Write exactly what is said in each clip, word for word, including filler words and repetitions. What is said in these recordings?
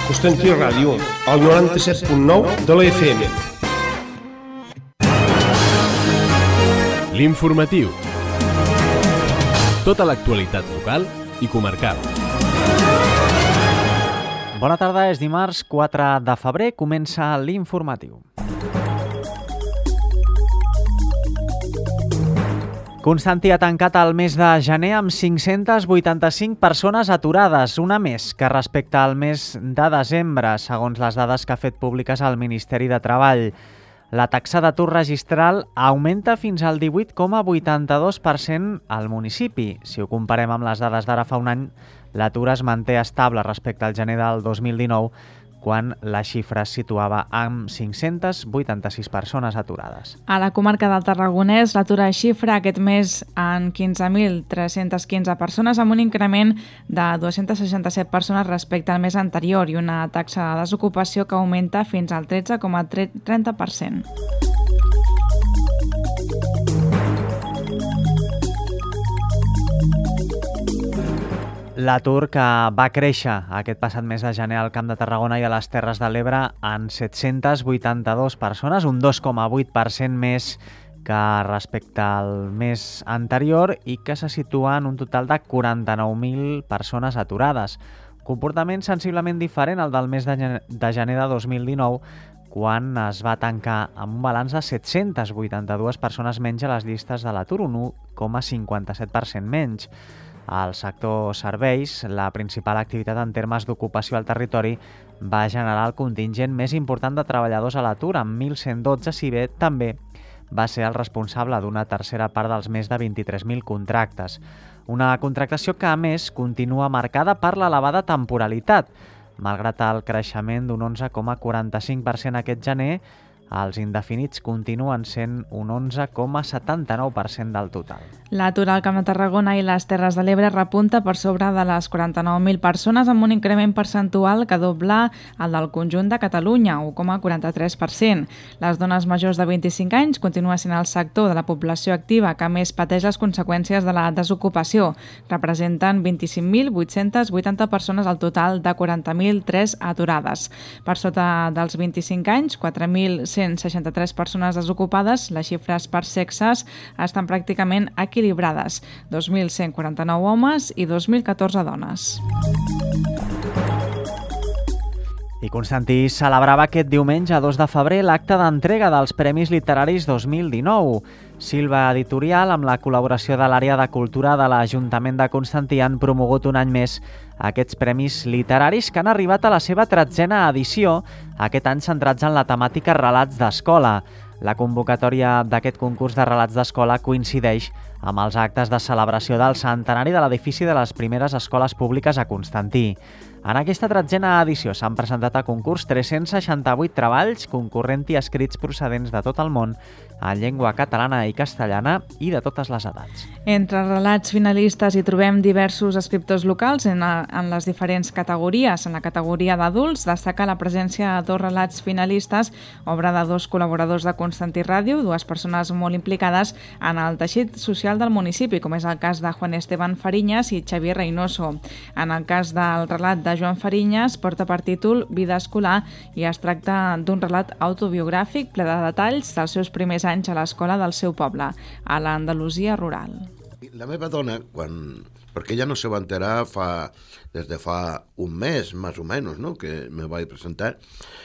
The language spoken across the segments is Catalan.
Constantí Ràdio, al noranta-set punt nou de la F M. L'informatiu. Tota l'actualitat local i comarcal. Bona tarda, és dimarts quatre de febrer, comença l'informatiu. Constantí ha tancat el mes de gener amb cinc-centes vuitanta-cinc persones aturades, una més que respecte al mes de desembre, segons les dades que ha fet públiques el Ministeri de Treball. La taxa d'atur registral augmenta fins al divuit coma vuitanta-dos per cent al municipi. Si ho comparem amb les dades d'ara fa un any, l'atur es manté estable respecte al gener del dos mil dinou, quan la xifra es situava amb cinc-centes vuitanta-sis persones aturades. A la comarca del Tarragonès, l'atur es xifra aquest mes en quinze mil tres-centes quinze persones, amb un increment de dos-centes seixanta-set persones respecte al mes anterior i una taxa de desocupació que augmenta fins al tretze coma trenta per cent. L'atur que va créixer aquest passat mes de gener al Camp de Tarragona i a les Terres de l'Ebre en set-centes vuitanta-dues persones, un dos coma vuit per cent més que respecte al mes anterior i que se situa en un total de quaranta-nou mil persones aturades. Comportament sensiblement diferent al del mes de gener de dos mil dinou, quan es va tancar amb un balanç de set-centes vuitanta-dues persones menys a les llistes de l'atur, un u coma cinquanta-set per cent menys. Al sector serveis, la principal activitat en termes d'ocupació al territori, va generar el contingent més important de treballadors a l'atur, amb mil cent dotze, si bé també va ser el responsable d'una tercera part dels més de vint-i-tres mil contractes. Una contractació que, a més, continua marcada per l'elevada temporalitat. Malgrat el creixement d'un onze coma quaranta-cinc per cent aquest gener, els indefinits continuen sent un onze coma setanta-nou per cent del total. L'atur al Camp de Tarragona i les Terres de l'Ebre repunta per sobre de les quaranta-nou mil persones, amb un increment percentual que dobla el del conjunt de Catalunya, un coma quaranta-tres per cent. Les dones majors de vint-i-cinc anys continua sent el sector de la població activa que més pateix les conseqüències de la desocupació. Representen vint-i-cinc mil vuit-centes vuitanta persones al total de quaranta mil tres aturades. Per sota dels vint-i-cinc anys, quatre mil cent seixanta-tres persones desocupades, les xifres per sexes estan pràcticament equilibrades, dos mil cent quaranta-nou homes i dos mil catorze dones. I Constantí celebrava aquest diumenge, dos de febrer, l'acte d'entrega dels Premis Literaris dos mil dinou. Silva Editorial, amb la col·laboració de l'àrea de cultura de l'Ajuntament de Constantí, han promogut un any més aquests premis literaris que han arribat a la seva tretzena edició, aquest any centrats en la temàtica relats d'escola. La convocatòria d'aquest concurs de relats d'escola coincideix amb els actes de celebració del centenari de l'edifici de les primeres escoles públiques a Constantí. En aquesta tretzena edició s'han presentat a concurs tres-cents seixanta-vuit treballs, concorrent-hi escrits procedents de tot el món, en llengua catalana i castellana i de totes les edats. Entre relats finalistes hi trobem diversos escriptors locals en, a, en les diferents categories. En la categoria d'adults destaca la presència de dos relats finalistes, obra de dos col·laboradors de Constantí Ràdio, dues persones molt implicades en el teixit social del municipi, com és el cas de Juan Esteban Fariñas i Xavier Reynoso. En el cas del relat de Joan Fariñas, porta per títol Vida escolar i es tracta d'un relat autobiogràfic ple de detalls dels seus primers anys a l'escola del seu poble, a l'Andalusia rural. La meva dona, quan, perquè ella no se va enterar fa, des de fa un mes, més o menys, no?, que me vaig presentar,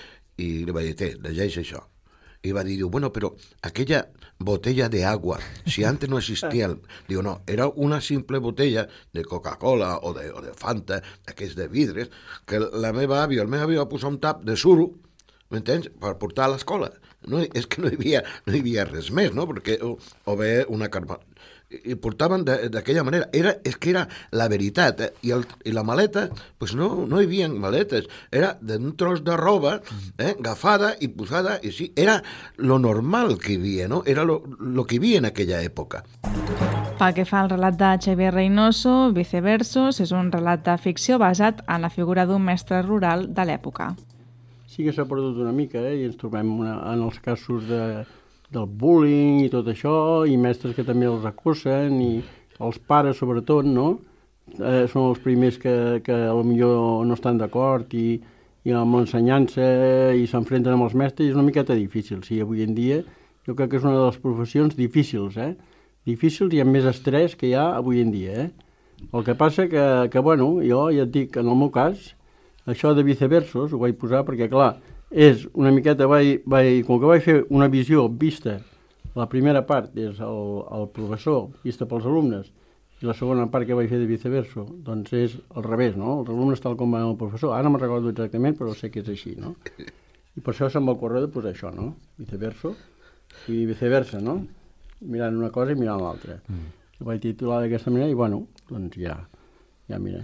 i li vaig dir, té, llegeix això. I va dir, bueno, però aquella botella de agua, si antes no existía, el... digo, no, era una simple botella de Coca-Cola o de, o de Fanta, d'aquests de vidres, que la meva àvia, el meu àvia va posar un tap de suro, m'entens?, per portar a l'escola. No, és que no hi havia, no hi havia res més, no?, perquè o, o bé una carba... i portaven d'aquella manera. Era, és que era la veritat, eh? I, el, i la maleta, pues no, no hi havia maletes, era d'un tros de roba, eh, agafada i posada, i sí, era lo normal que hi havia, no? Era lo, lo que hi havia en aquella època. Pel que fa al relat de Xavier Reynoso, Viceversos, és un relat de ficció basat en la figura d'un mestre rural de l'època. Sí que s'ha perdut una mica, eh? I ens trobem una, en els casos de del bullying i tot això, i mestres que també els acusen, i els pares sobretot, no? Eh, són els primers que, que potser no estan d'acord i, i amb l'ensenyança i s'enfrenten amb els mestres, és una miqueta difícil. Sí, avui en dia jo crec que és una de les professions difícils, eh? Difícils i amb més estrès que hi ha avui en dia, eh? El que passa que, que bueno, jo ja et dic, en el meu cas, això de viceversos ho vaig posar perquè, clar, és una miqueta, vaig, vaig, com que vaig fer una visió vista, la primera part és el, el professor, vista pels alumnes, i la segona part que vaig fer de viceverso, doncs és al revés, no? Els alumnes tal com van el professor. Ara no me'n recordo exactament, però sé que és així, no? I per això se'm va ocórrer de posar això, no? Viceverso i viceversa, no? Mirant una cosa i mirant l'altra. Mm. Ho vaig titular d'aquesta manera i, bueno, doncs ja, ja mira.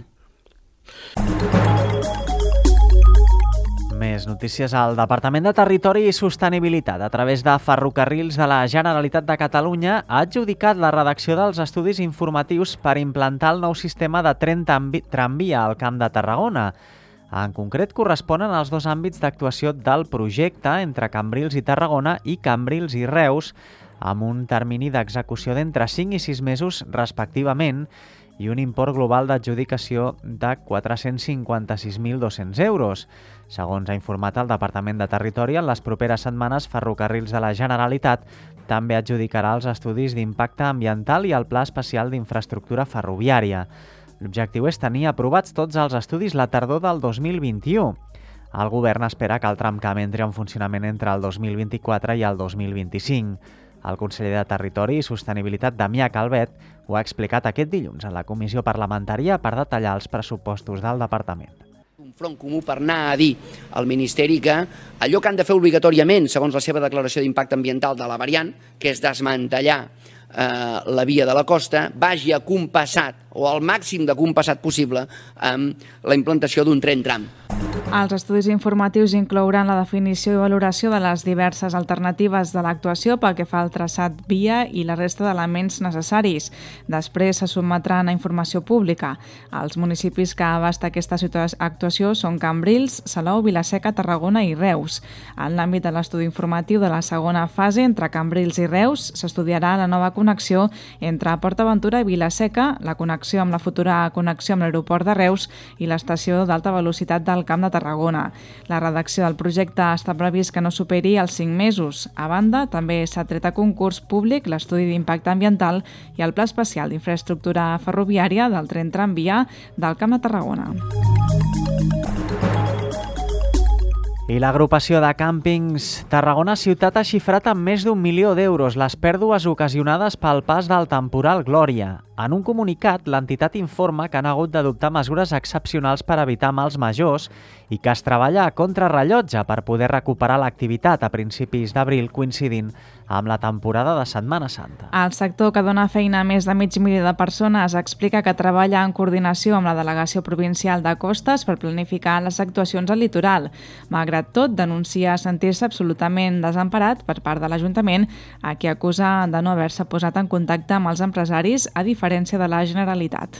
Més notícies. El Departament de Territori i Sostenibilitat, a través de Ferrocarrils de la Generalitat de Catalunya, ha adjudicat la redacció dels estudis informatius per implantar el nou sistema de tren tramvia al Camp de Tarragona. En concret, corresponen als dos àmbits d'actuació del projecte entre Cambrils i Tarragona i Cambrils i Reus, amb un termini d'execució d'entre cinc i sis mesos respectivament i un import global d'adjudicació de quatre-cents cinquanta-sis mil dos-cents euros. Segons ha informat el Departament de Territori, en les properes setmanes Ferrocarrils de la Generalitat també adjudicarà els estudis d'impacte ambiental i el Pla Especial d'Infraestructura Ferroviària. L'objectiu és tenir aprovats tots els estudis la tardor del dos mil vint-i-u. El govern espera que el tramcamp entri en funcionament entre el dos mil vint-i-quatre i el dos mil vint-i-cinc. El conseller de Territori i Sostenibilitat, Damià Calvet, ho ha explicat aquest dilluns a la comissió parlamentària per detallar els pressupostos del departament. Un front comú per anar a dir al Ministeri que allò que han de fer obligatòriament, segons la seva declaració d'impacte ambiental de la variant, que és desmantellar eh, la via de la costa, vagi acompassat o al màxim de compassat possible amb la implantació d'un tren tram. Els estudis informatius inclouran la definició i valoració de les diverses alternatives de l'actuació pel que fa al traçat via i la resta d'elements necessaris. Després se sotmetran a informació pública. Els municipis que abasta aquesta actuació són Cambrils, Salou, Vila-seca, Tarragona i Reus. En l'àmbit de l'estudi informatiu de la segona fase, entre Cambrils i Reus, s'estudiarà la nova connexió entre PortAventura i Vila-seca, la connexió amb la futura connexió amb l'aeroport de Reus i l'estació d'alta velocitat del Camp de Tarragona. La redacció del projecte està previst que no superi els cinc mesos. A banda, també s'ha tret a concurs públic l'estudi d'impacte ambiental i el Pla Especial d'Infraestructura Ferroviària del tren tramvia del Camp de Tarragona. I l'agrupació de càmpings Tarragona Ciutat ha xifrat amb més d'un milió d'euros les pèrdues ocasionades pel pas del temporal Glòria. En un comunicat, l'entitat informa que han hagut d'adoptar mesures excepcionals per evitar mals majors i que es treballa a contrarrellotge per poder recuperar l'activitat a principis d'abril, coincidint amb la temporada de Setmana Santa. El sector, que dona feina a més de mig milió de persones, explica que treballa en coordinació amb la Delegació Provincial de Costes per planificar les actuacions al litoral. Malgrat tot, denuncia sentir-se absolutament desemparat per part de l'Ajuntament, a qui acusa de no haver-se posat en contacte amb els empresaris, a diferència de la Generalitat.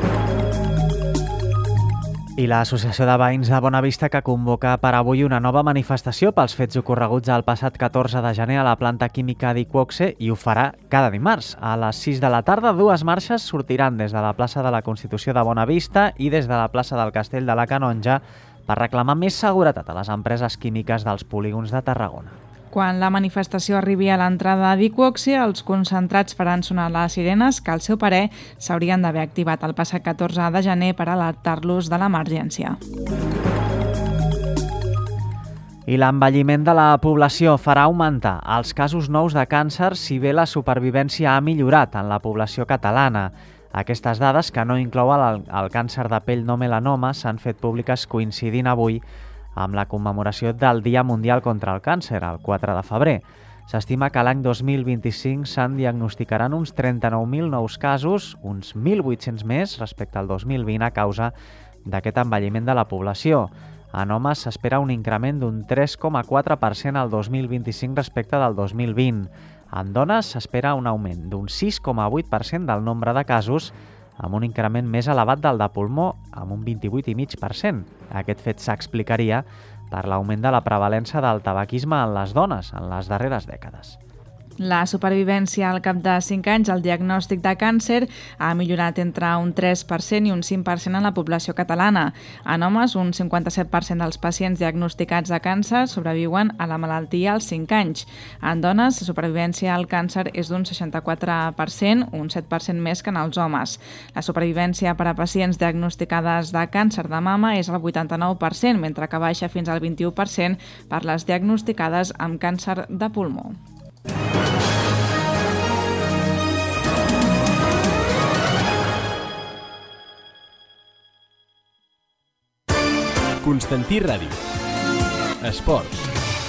I l'Associació de Veïns de Bonavista, que convoca per avui una nova manifestació pels fets ocorreguts el passat catorze de gener a la planta química d'Iqoxe, i ho farà cada dimarts. A les sis de la tarda, dues marxes sortiran des de la plaça de la Constitució de Bonavista i des de la plaça del Castell de la Canonja per reclamar més seguretat a les empreses químiques dels polígons de Tarragona. Quan la manifestació arribi a l'entrada d'Iqoxe, els concentrats faran sonar les sirenes que, al seu parer, s'haurien d'haver activat el passat catorze de gener per alertar-los de l'emergència. I l'envelliment de la població farà augmentar els casos nous de càncer, si bé la supervivència ha millorat en la població catalana. Aquestes dades, que no inclouen el, el càncer de pell no melanoma, s'han fet públiques coincidint avui amb la commemoració del Dia Mundial contra el Càncer, el quatre de febrer. S'estima que l'any dos mil vint-i-cinc se'n diagnosticaran uns trenta-nou mil nous casos, uns mil vuit-cents més respecte al dos mil vint a causa d'aquest envelliment de la població. En homes s'espera un increment d'un tres coma quatre per cent al dos mil vint-i-cinc respecte del dos mil vint. En dones s'espera un augment d'un sis coma vuit per cent del nombre de casos, amb un increment més elevat del de pulmó, amb un vint-i-vuit coma cinc per cent. Aquest fet s'explicaria per l'augment de la prevalença del tabaquisme en les dones en les darreres dècades. La supervivència al cap de cinc anys, el diagnòstic de càncer ha millorat entre un tres per cent i un cinc per cent en la població catalana. En homes, un cinquanta-set per cent dels pacients diagnosticats de càncer sobreviuen a la malaltia als cinc anys. En dones, la supervivència al càncer és d'un seixanta-quatre per cent, un set per cent més que en els homes. La supervivència per a pacients diagnosticades de càncer de mama és el vuitanta-nou per cent, mentre que baixa fins al vint-i-u per cent per les diagnosticades amb càncer de pulmó. Constantí Ràdio. Esports.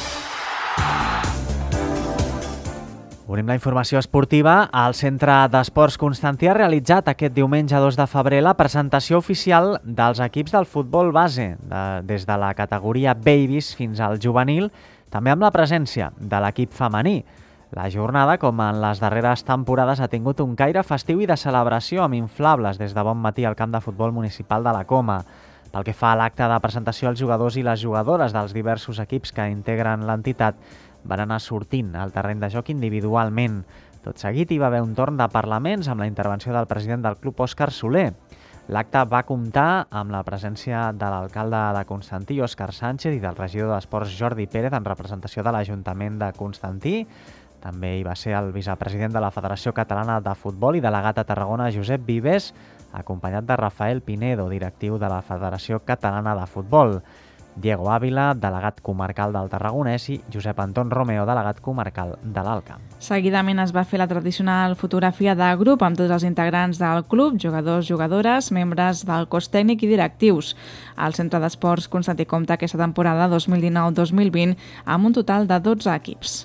Obrim la informació esportiva. El Centre d'Esports Constantí ha realitzat aquest diumenge dos de febrer la presentació oficial dels equips del futbol base, de, des de la categoria Babies fins al juvenil, també amb la presència de l'equip femení. La jornada, com en les darreres temporades, ha tingut un caire festiu i de celebració amb inflables des de bon matí al camp de futbol municipal de la Coma. Pel que fa a l'acte de presentació, els jugadors i les jugadores dels diversos equips que integren l'entitat van anar sortint al terreny de joc individualment. Tot seguit hi va haver un torn de parlaments amb la intervenció del president del club, Òscar Soler. L'acte va comptar amb la presència de l'alcalde de Constantí, Òscar Sánchez, i del regidor d'Esports, Jordi Pérez, en representació de l'Ajuntament de Constantí. També hi va ser el vicepresident de la Federació Catalana de Futbol i delegat a Tarragona, Josep Vives, acompanyat de Rafael Pinedo, directiu de la Federació Catalana de Futbol, Diego Ávila, delegat comarcal del Tarragonès, i Josep Anton Romeo, delegat comarcal de l'Alt Camp. Seguidament es va fer la tradicional fotografia de grup amb tots els integrants del club, jugadors, jugadores, membres del cos tècnic i directius. El Centre d'Esports Constantí compta aquesta temporada dos mil dinou dos mil vint amb un total de dotze equips.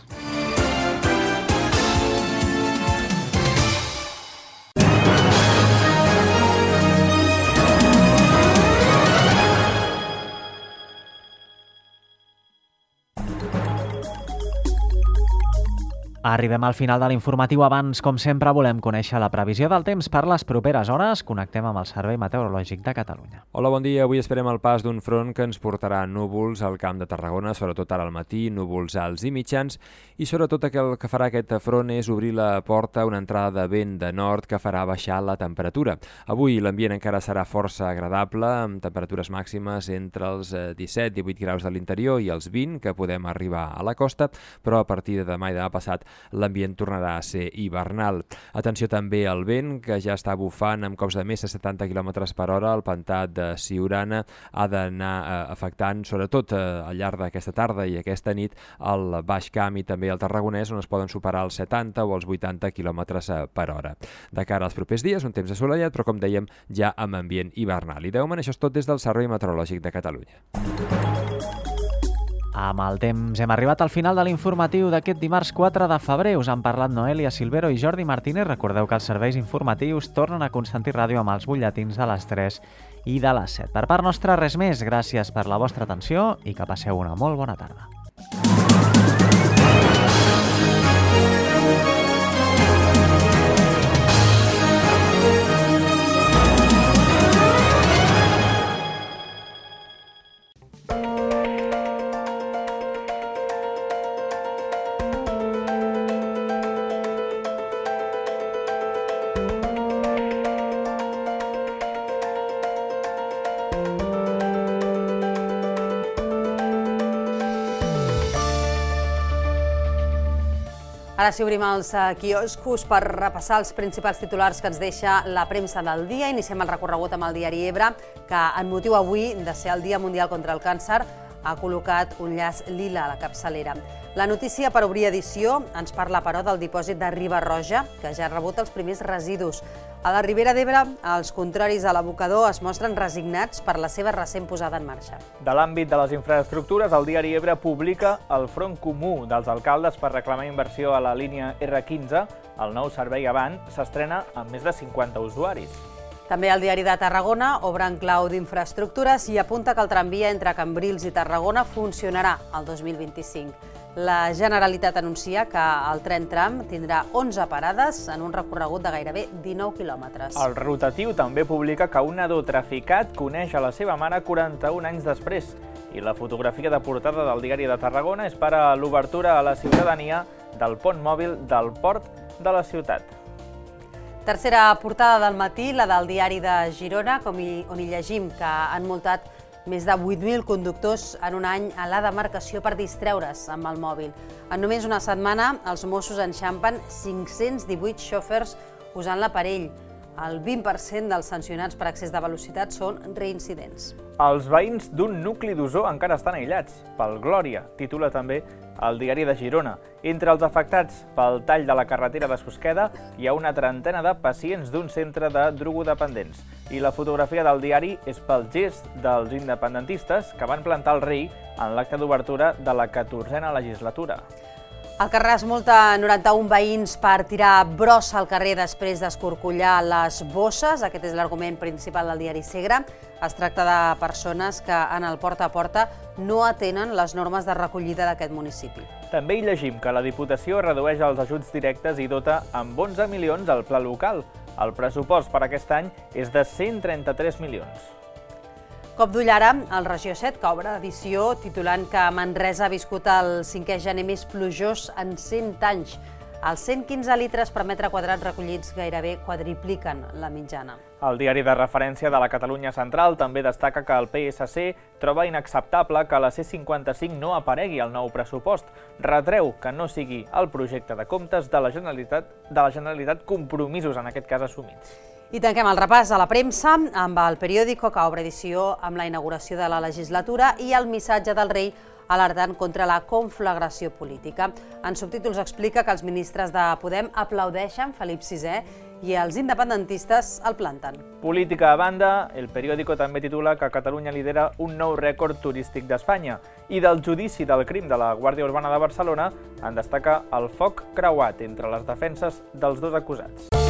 Arribem al final de l'informatiu. Abans, com sempre, volem conèixer la previsió del temps per les properes hores. Connectem amb el Servei Meteorològic de Catalunya. Hola, bon dia. Avui esperem el pas d'un front que ens portarà núvols al Camp de Tarragona, sobretot ara al matí, núvols alts i mitjans, i sobretot el que farà aquest front és obrir la porta a una entrada de vent de nord que farà baixar la temperatura. Avui l'ambient encara serà força agradable, amb temperatures màximes entre els disset i divuit graus de l'interior i els vint, que podem arribar a la costa, però a partir de demà i demà passat l'ambient tornarà a ser hivernal. Atenció també al vent, que ja està bufant amb cops de més de setanta quilòmetres per hora. El pantà de Siurana ha d'anar eh, afectant, sobretot eh, al llarg d'aquesta tarda i aquesta nit, al Baix Camp i també al Tarragonès, on es poden superar els setanta o els vuitanta quilòmetres per hora. De cara als propers dies, un temps assolellat, però com dèiem, ja amb ambient hivernal. I de moment això és tot des del Servei Meteorològic de Catalunya. Amb el temps hem arribat al final de l'informatiu d'aquest dimarts quatre de febrer. Us han parlat Noelia Silvero i Jordi Martínez. Recordeu que els serveis informatius tornen a Constantí Ràdio amb els butlletins de les tres i de les set. Per part nostra, res més. Gràcies per la vostra atenció i que passeu una molt bona tarda. Ara sí, obrim els quioscos per repassar els principals titulars que ens deixa la premsa del dia. Iniciem el recorregut amb el diari Ebre, que en motiu avui de ser el Dia Mundial contra el Càncer ha col·locat un llaç lila a la capçalera. La notícia per obrir edició ens parla, però, del dipòsit de Riba-roja, que ja ha rebut els primers residus. A la Ribera d'Ebre, els contraris a l'abocador es mostren resignats per la seva recent posada en marxa. De l'àmbit de les infraestructures, el diari Ebre publica el front comú dels alcaldes per reclamar inversió a la línia erre quinze. El nou servei Avant s'estrena amb més de cinquanta usuaris. També el diari de Tarragona obre en clau d'infraestructures i apunta que el tramvia entre Cambrils i Tarragona funcionarà el dos mil vint-i-cinc. La Generalitat anuncia que el tren tram tindrà onze parades en un recorregut de gairebé dinou quilòmetres. El rotatiu també publica que un nadó traficat coneix a la seva mare quaranta-un anys després. I la fotografia de portada del diari de Tarragona és per a l'obertura a la ciutadania del pont mòbil del port de la ciutat. Tercera portada del matí, la del diari de Girona, com hi, on hi llegim que han multat més de vuit mil conductors en un any a la demarcació per distreure's amb el mòbil. En només una setmana, els Mossos enxampen cinc-cents divuit xòfers usant l'aparell. El vint per cent dels sancionats per excés de velocitat són reincidents. Els veïns d'un nucli d'Osor encara estan aïllats. Pel Glòria, titula també el diari de Girona. Entre els afectats pel tall de la carretera de Susqueda hi ha una trentena de pacients d'un centre de drogodependents. I la fotografia del diari és pel gest dels independentistes que van plantar el rei en l'acte d'obertura de la catorzena legislatura. Alcarràs multa noranta-un veïns per tirar brossa al carrer després d'escorcollar les bosses. Aquest és l'argument principal del diari Segre. Es tracta de persones que en el porta a porta no atenen les normes de recollida d'aquest municipi. També hi llegim que la Diputació redueix els ajuts directes i dota amb onze milions al pla local. El pressupost per aquest any és de cent trenta-tres milions. Cop d'ull ara, el Regió set, que obre edició titulant que Manresa ha viscut el cinquè gener més plujós en cent anys. Els cent quinze litres per metre quadrat recollits gairebé quadripliquen la mitjana. El diari de referència de la Catalunya Central també destaca que el P S C troba inacceptable que la C cinquanta-cinc no aparegui al nou pressupost. Retreu que no sigui el projecte de comptes de la Generalitat, de la Generalitat compromisos en aquest cas assumits. I tanquem el repàs a la premsa amb el periòdico que obre edició amb la inauguració de la legislatura i el missatge del rei alertant contra la conflagració política. En subtítols explica que els ministres de Podem aplaudeixen Felip sisè i els independentistes el planten. Política a banda, el periòdico també titula que Catalunya lidera un nou rècord turístic d'Espanya i del judici del crim de la Guàrdia Urbana de Barcelona en destaca el foc creuat entre les defenses dels dos acusats.